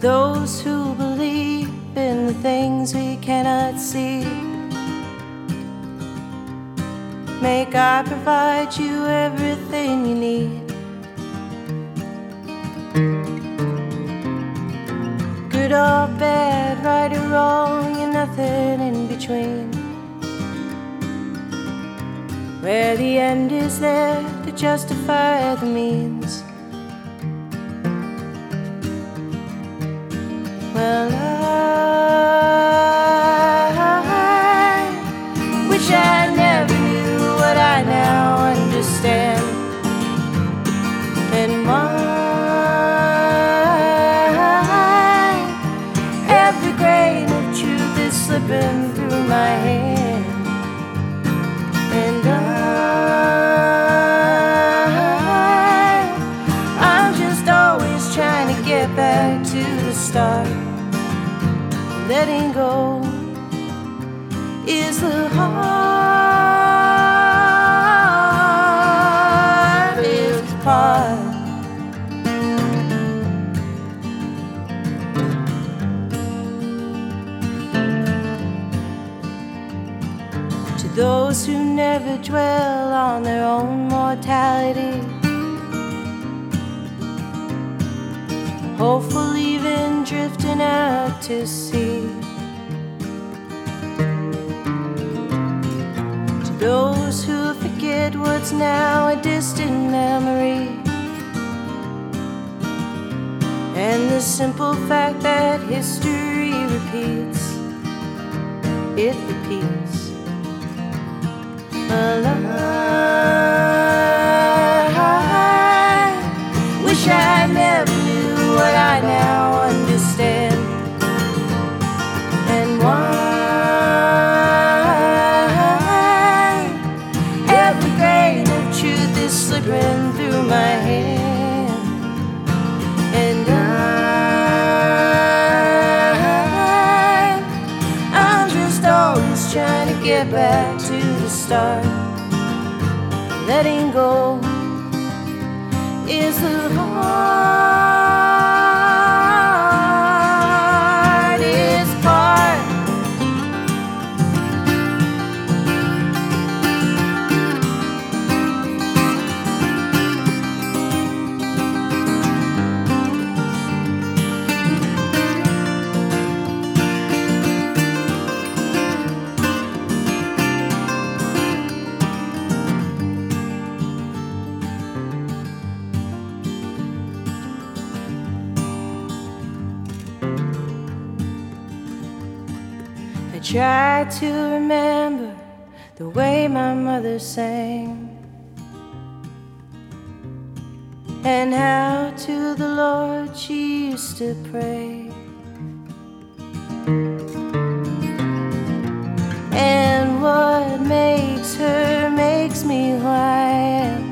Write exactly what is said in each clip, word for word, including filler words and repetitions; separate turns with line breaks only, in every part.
those who believe in the things we cannot see, may God provide you everything you need. Good or bad, right or wrong, you're nothing in between. Where the end is there to justify the means. Well, I wish I never knew what I now understand, and why every grain of truth is slipping through my hand. And I, I'm just always trying to get back to the start. Letting go is the hardest part. To those who never dwell on their own mortality, hopeful even drifting out to sea. To those who forget what's now a distant memory, and the simple fact that history repeats, it repeats. Well, I wish I never knew what I now understand, and why every grain of truth is slipping through my hand. And I, I'm just always trying to get back to the start. Letting go is the hardest part. I try to remember the way my mother sang, and how to the Lord she used to pray, and what makes her makes me who I am.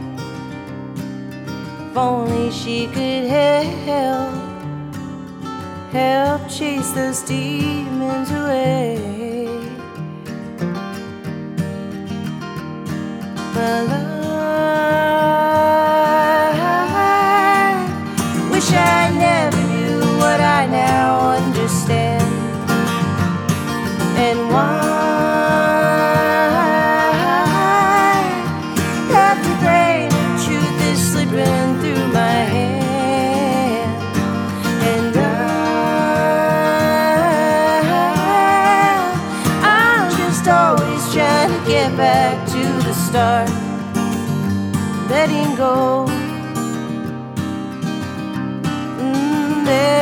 If only she could help, help chase those demons away. Well, I wish I never knew what I now understand, and why every grain of truth is slipping through my hand. And I, I'm just always trying to get back to the start. Letting go, mm,